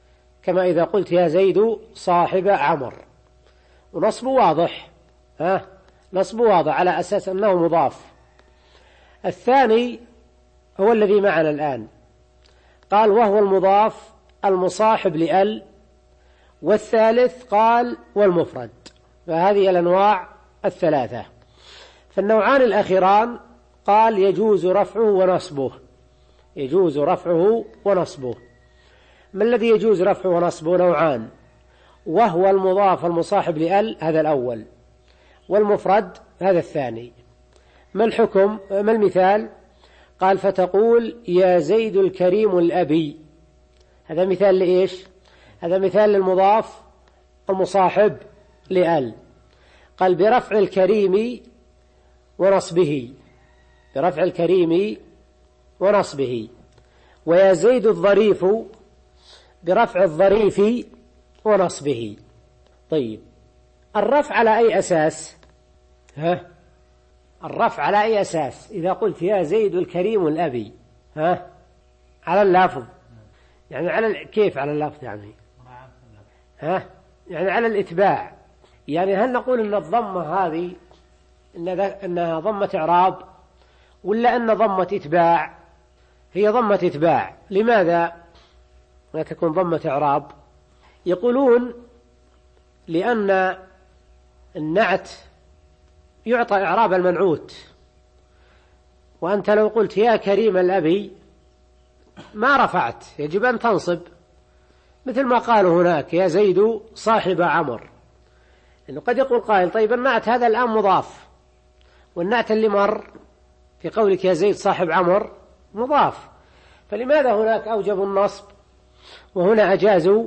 كما إذا قلت يا زيد صاحب عمر، ونصب واضح، نصب واضح على أساس أنه مضاف. الثاني هو الذي معنا الآن، قال وهو المضاف المصاحب لأل. والثالث قال والمفرد. فهذه الأنواع الثلاثة. فالنوعان الأخيران قال يجوز رفعه ونصبه، يجوز رفعه ونصبه. ما الذي يجوز رفعه ونصبه؟ نوعان، وهو المضاف المصاحب لأل، هذا الأول، والمفرد هذا الثاني. ما الحكم؟ ما المثال؟ قال فتقول يا زيد الكريم الأبي. هذا مثال لإيش؟ هذا مثال للمضاف المصاحب لأل. قال برفع الكريم ونصبه، برفع الكريم ونصبه. ويا زيد الظريف برفع الظريف ونصبه. طيب الرفع على أي أساس؟ الرفع على أي أساس؟ إذا قلت يا زيد الكريم الأبي، على اللفظ، يعني على كيف على اللفظ؟ يعني على الإتباع. يعني هل نقول أن الضمة هذه أنها ضمة إعراب ولا أن ضمة إتباع؟ هي ضمة إتباع. لماذا لا تكون ضمة إعراب؟ يقولون لأن النعت يعطى إعراب المنعوت، وأنت لو قلت يا كريم الأبي ما رفعت، يجب أن تنصب، مثل ما قالوا هناك يا زيد صاحب عمر. إنه قد يقول قائل طيب النعت هذا الآن مضاف، والنعت اللي مر في قولك يا زيد صاحب عمر مضاف، فلماذا هناك أوجبوا النصب وهنا أجازوا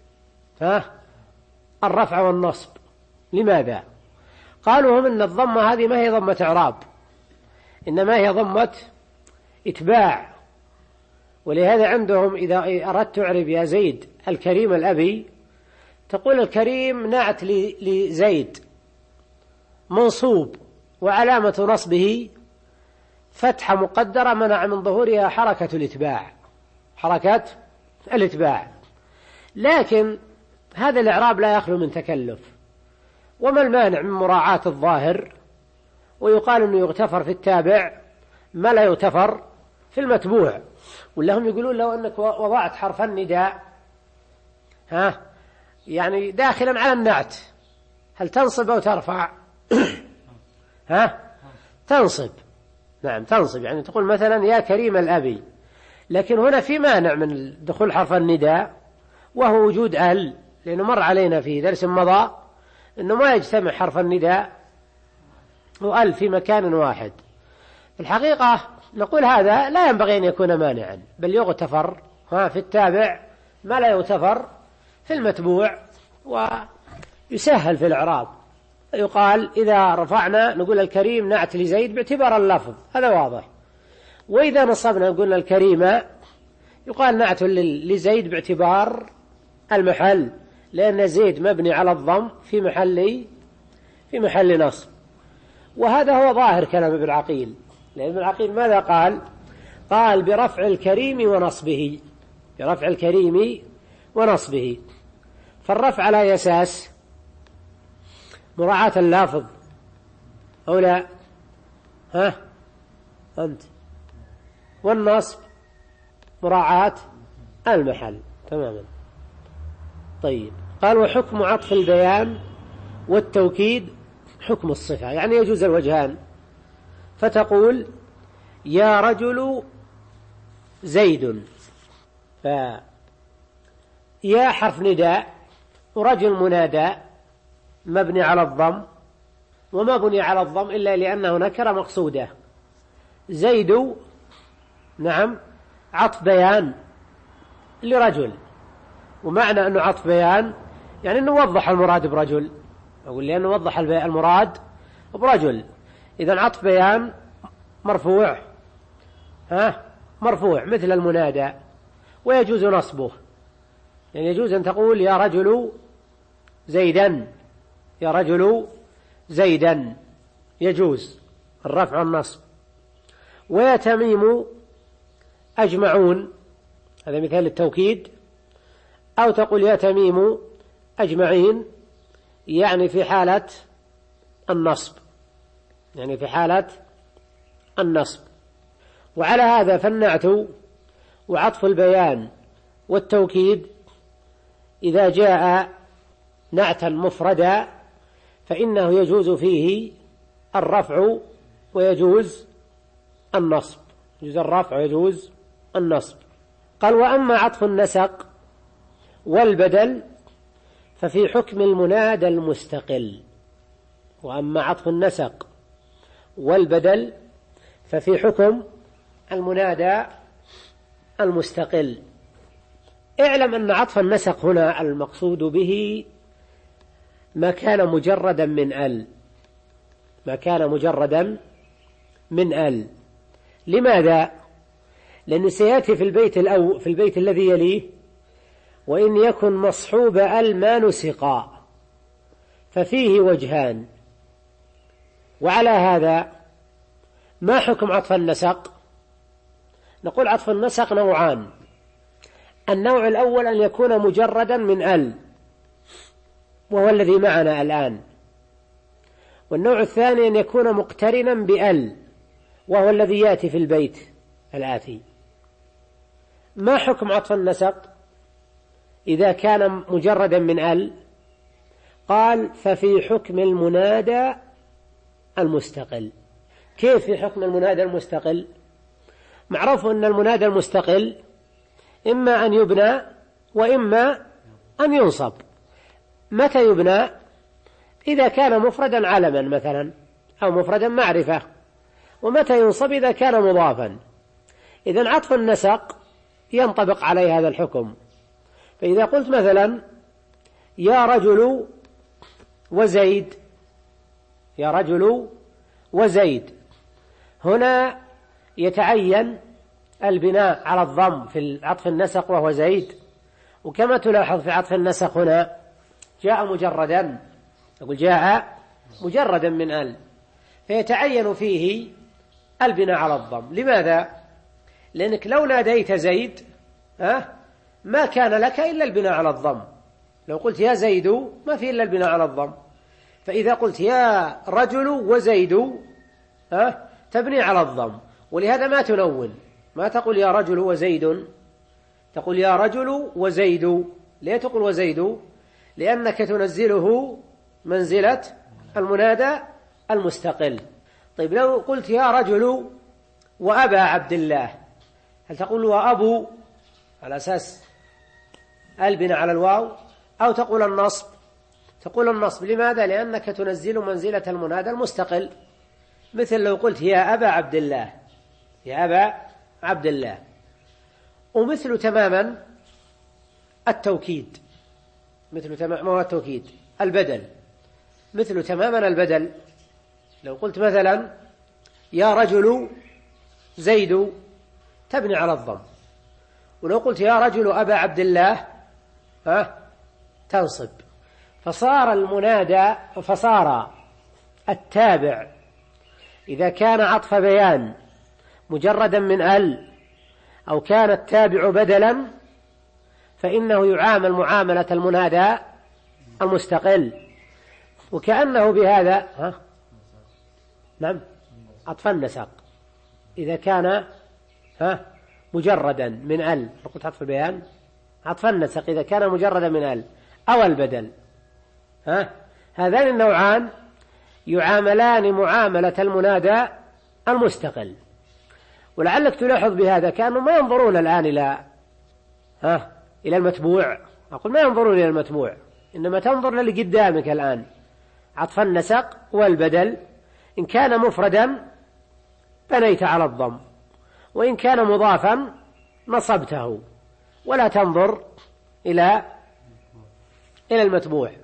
الرفع والنصب؟ لماذا؟ قالوا هم إن الضمة هذه ما هي ضمة إعراب، إنما هي ضمة إتباع. ولهذا عندهم إذا أردت تعرب يا زيد الكريم الأبي تقول الكريم نعت لزيد منصوب وعلامة نصبه فتحة مقدرة منع من ظهورها حركة الإتباع، حركة الإتباع. لكن هذا الإعراب لا يخلو من تكلف، وما المانع من مراعاة الظاهر؟ ويقال أنه يغتفر في التابع ما لا يغتفر في المتبوع. ولا هم يقولون لو أنك وضعت حرف النداء يعني داخلا على النعت هل تنصب أو ترفع؟ تنصب. نعم تنصب، يعني تقول مثلا يا كريم الأبي، لكن هنا في مانع من دخول حرف النداء وهو وجود ال، لأنه مر علينا في درس مضى أنه ما يجتمع حرف النداء وال في مكان واحد. في الحقيقة نقول هذا لا ينبغي أن يكون مانعا، بل يغتفر في التابع ما لا يغتفر في المتبوع، ويسهل في الإعراب. يقال إذا رفعنا نقول الكريم نعت لزيد باعتبار اللفظ، هذا واضح. وإذا نصبنا قلنا الكريم يقال نعت لزيد باعتبار المحل، لأن زيد مبني على الضم في محل نصب. وهذا هو ظاهر كلام ابن عقيل، لأن ابن عقيل ماذا قال؟ قال برفع الكريم ونصبه، برفع الكريم ونصبه. فالرفع على أساس مراعاة اللافظ أو لا؟ أنت. والنصب مراعاة المحل تماما. طيب قال وحكم عطف البيان والتوكيد حكم الصفة، يعني يجوز الوجهان. فتقول يا رجل زيد، يا حرف نداء ورجل منادى مبني على الضم، وما بني على الضم إلا لأنه نكرة مقصودة. زيد نعم عطف بيان لرجل، ومعنى أنه عطف بيان يعني أنه وضح المراد برجل، أقول لأنه وضح المراد برجل. إذن عطف بيان مرفوع مرفوع مثل المنادى، ويجوز نصبه، يعني يجوز أن تقول يا رجل زيدا، يا رجل زيدا، يجوز الرفع والنصب. ويا تميم أجمعون، هذا مثال التوكيد. أو تقول يا تميم أجمعين، يعني في حالة النصب، يعني في حالة النصب. وعلى هذا فالنعت وعطف البيان والتوكيد إذا جاء نعتا مفردا فإنه يجوز فيه الرفع ويجوز النصب، يجوز الرفع ويجوز النصب. قال وأما عطف النسق والبدل ففي حكم المنادى المستقل. وأما عطف النسق والبدل ففي حكم المنادى المستقل. اعلم أن عطف النسق هنا المقصود به ما كان مجردا من ال، ما كان مجردا من ال. لماذا؟ لأنه سيأتي في البيت الذي يليه وإن يكن مصحوب ال ما نسقا، ففيه وجهان. وعلى هذا ما حكم عطف النسق؟ نقول عطف النسق نوعان. النوع الأول أن يكون مجردا من ال وهو الذي معنا الآن، والنوع الثاني أن يكون مقترنا بال وهو الذي يأتي في البيت الآتي. ما حكم عطف النسق إذا كان مجردا من ال؟ قال ففي حكم المنادى المستقل. كيف في حكم المنادى المستقل؟ معروف أن المنادى المستقل إما أن يبنى وإما أن ينصب. متى يبنى؟ إذا كان مفردا علما مثلا أو مفردا معرفة. ومتى ينصب؟ إذا كان مضافا. إذن عطف النسق ينطبق عليه هذا الحكم. فإذا قلت مثلا يا رجل وزيد، يا رجل وزيد، هنا يتعين البناء على الضم في عطف النسق وهو زيد. وكما تلاحظ في عطف النسق هنا جاء مجردا، يقول جاء مجردا من ال، فيتعين فيه البناء على الضم. لماذا؟ لأنك لو ناديت زيد ما كان لك إلا البناء على الضم. لو قلت يا زيد ما في إلا البناء على الضم. فإذا قلت يا رجل وزيد تبني على الضم. ولهذا ما تنون، ما تقول يا رجل وزيد، تقول يا رجل وزيد. ليه تقول وزيد؟ لأنك تنزله منزلة المنادى المستقل. طيب لو قلت يا رجل وأبا عبد الله، هل تقول وأبو على أساس البناء على الواو، أو تقول النصب؟ تقول النصب. لماذا؟ لأنك تنزل منزلة المنادى المستقل. مثل لو قلت يا أبا عبد الله، يا أبا عبد الله. ومثل تماما التوكيد، مثل تماما التوكيد البدل، مثل تماما البدل. لو قلت مثلا يا رجل زيد تبني على الضم. ولو قلت يا رجل أبا عبد الله تنصب. فصار المنادى، فصار التابع إذا كان عطف بيان مجردا من ال أو كان التابع بدلا فإنه يعامل معاملة المنادى المستقل. وكأنه بهذا نعم عطف النسق إذا كان مجردا من ال، قلت عطف البيان، عطف النسق إذا كان مجردا من ال أو البدل، هذان النوعان يعاملان معاملة المنادى المستقل. ولعلك تلاحظ بهذا كأنهم ما ينظرون الآن إلى المتبوع. أقول ما ينظرون إلى المتبوع، إنما تنظر للي قدامك الآن. عطف النسق والبدل إن كان مفردا بنيت على الضم، وإن كان مضافا نصبته، ولا تنظر إلى المتبوع.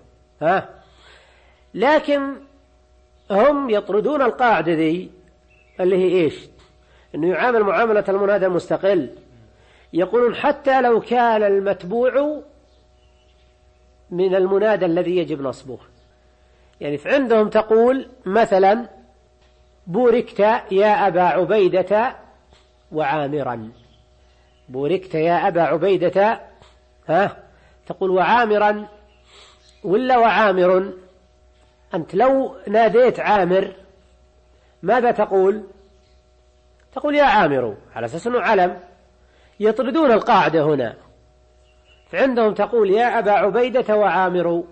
لكن هم يطردون القاعدة ذي اللي هي إيش؟ إنه يعامل معاملة المنادى المستقل. يقولون حتى لو كان المتبوع من المنادى الذي يجب نصبه. يعني عندهم تقول مثلا بوركت يا أبا عبيدة وعامرا، بوركت يا أبا عبيدة تقول وعامرا ولا وعامر؟ أنت لو ناديت عامر ماذا تقول؟ تقول يا عامر، على أساس أنه علم. يطردون القاعدة هنا، فعندهم تقول يا أبا عبيدة وعامر.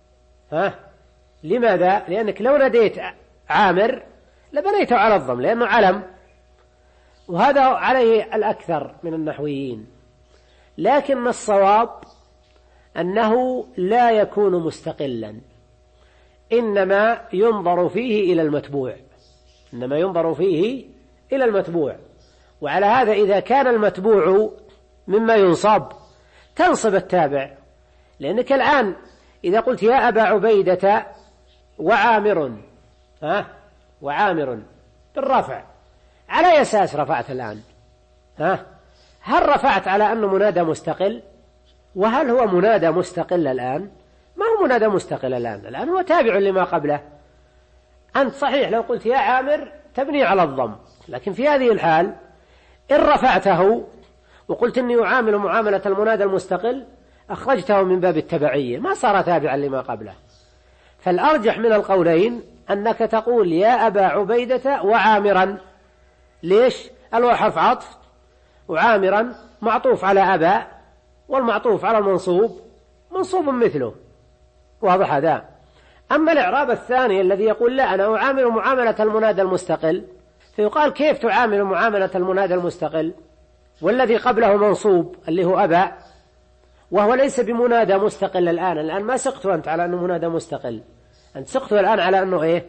لماذا؟ لأنك لو ناديت عامر لبنيته على الضم لأنه علم، وهذا عليه الأكثر من النحويين. لكن الصواب أنه لا يكون مستقلا، إنما ينظر فيه إلى المتبوع، إنما ينظر فيه إلى المتبوع. وعلى هذا إذا كان المتبوع مما ينصب تنصب التابع، لأنك الآن إذا قلت يا أبا عبيدة وعامر، وعامر بالرفع، على أي أساس رفعت الآن؟ هل رفعت على أنه منادى مستقل؟ وهل هو منادى مستقل الآن؟ ما هو منادى مستقل الآن هو تابع لما قبله. أنت صحيح لو قلت يا عامر تبني على الضم، لكن في هذه الحال إن رفعته وقلت إني أعامل معاملة المنادى المستقل أخرجته من باب التبعية، ما صار تابعا لما قبله. فالأرجح من القولين أنك تقول يا أبا عبيدة وعامرا. ليش؟ الواو حرف عطف، وعامرا معطوف على أبا، والمعطوف على المنصوب منصوب مثله، واضح هذا. أما الإعراب الثاني الذي يقول لا أنا أعامل معاملة المنادى المستقل، فيقال كيف تعامل معاملة المنادى المستقل والذي قبله منصوب اللي هو أبا، وهو ليس بمنادى مستقل الآن ما سقت أنت على أنه منادى مستقل، أنت سقت الآن على أنه إيه؟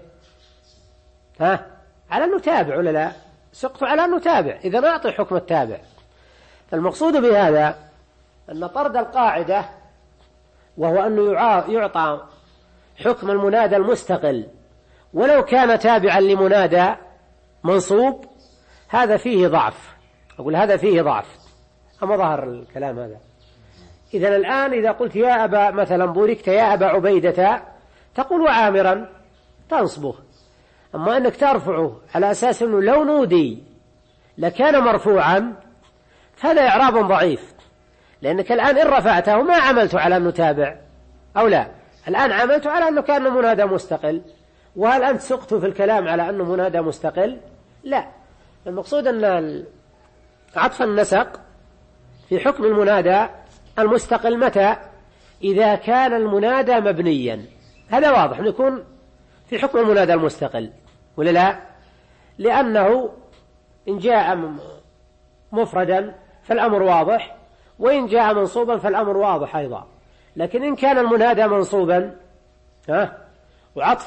على أنه تابع ولا لا؟ سقت على أنه تابع، إذا أعطي حكم التابع. فالمقصود بهذا أن طرد القاعدة وهو أنه يعطى حكم المنادى المستقل ولو كان تابعا لمنادى منصوب، هذا فيه ضعف. أقول هذا فيه ضعف، أما ظهر الكلام هذا. إذن الآن إذا قلت يا أبا مثلا بوركت يا أبا عبيدة تقول وعامرا تنصبه، أما أنك ترفعه على أساس أنه لو نودي لكان مرفوعا فهذا إعراب ضعيف، لأنك الآن إن رفعته ما عملت على أنه تابع أو لا، الآن عملت على أنه كان منادى مستقل. وهل أنت سقت في الكلام على أنه منادى مستقل؟ لا. المقصود أن عطف النسق في حكم المنادى المستقل متى؟ إذا كان المنادى مبنيا، هذا واضح أن يكون في حكم المنادى المستقل ولا لا؟ لأنه إن جاء مفردا فالأمر واضح، وإن جاء منصوبا فالأمر واضح أيضا. لكن إن كان المنادى منصوبا وعطف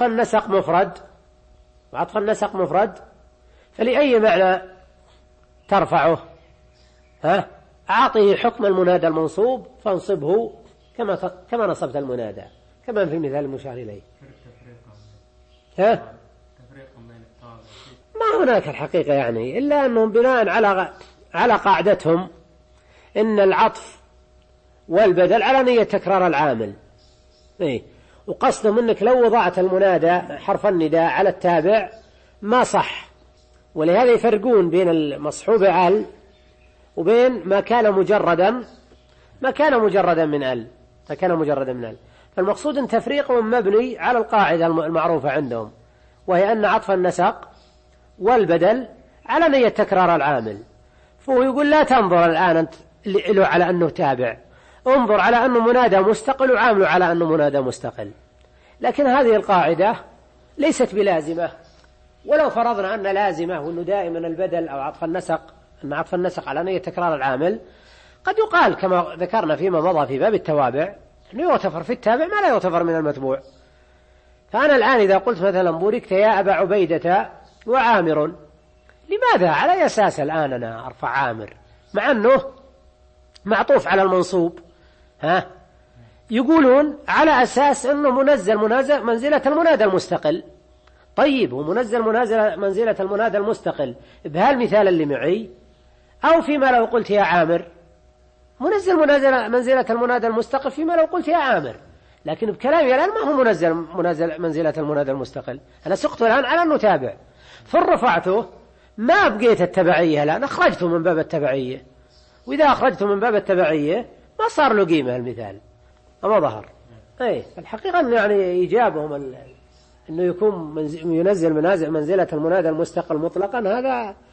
النسق مفرد فلأي معنى ترفعه؟ أعطيه حكم المنادى المنصوب فانصبه كما نصبت المنادى، كما في المثال المشار إليه. ما هناك الحقيقة يعني إلا أنهم بناء على قاعدتهم إن العطف والبدل على نية تكرار العامل، وقصدهم أنك لو وضعت المنادى حرف النداء على التابع ما صح. ولهذا يفرقون بين المصحوب ال وبين ما كان مجردا من ال. فالمقصود أن تفريقهم مبني على القاعدة المعروفة عندهم، وهي أن عطف النسق والبدل على نية تكرار العامل. فهو يقول لا تنظر الآن أنت له على أنه تابع، انظر على أنه منادى مستقل وعامله على أنه منادى مستقل. لكن هذه القاعدة ليست بلازمة، ولو فرضنا أن لازمة وأنه دائما البدل أو عطف النسق على نية تكرار العامل، قد يقال كما ذكرنا فيما مضى في باب التوابع أنه يغتفر في التابع ما لا يغتفر من المتبوع. فأنا الآن إذا قلت مثلا بوركت يا أبا عبيدة وعامر، لماذا على أي أساس الآن أنا أرفع عامر مع أنه معطوف على المنصوب؟ يقولون على أساس أنه منزل منزلة المنادى المستقل. طيب ومنزل منزلة المنادى المستقل بهالمثال اللي معي، أو فيما لو قلت يا عامر منزل منزلة المنادى المستقل فيما لو قلت يا عامر. لكن بكلامي الآن ما هو منزل منزلة المنادى المستقل، أنا سقته الآن على أنه تابع، فرفعته ما بقيت التبعية الآن، أخرجته من باب التبعية، وإذا أخرجته من باب التبعية ما صار له قيمة المثال، أما ظهر. أي الحقيقة أنه يعني إيجابهم أنه يكون ينزل منازل منزلة المنادى المستقل مطلقا، هذا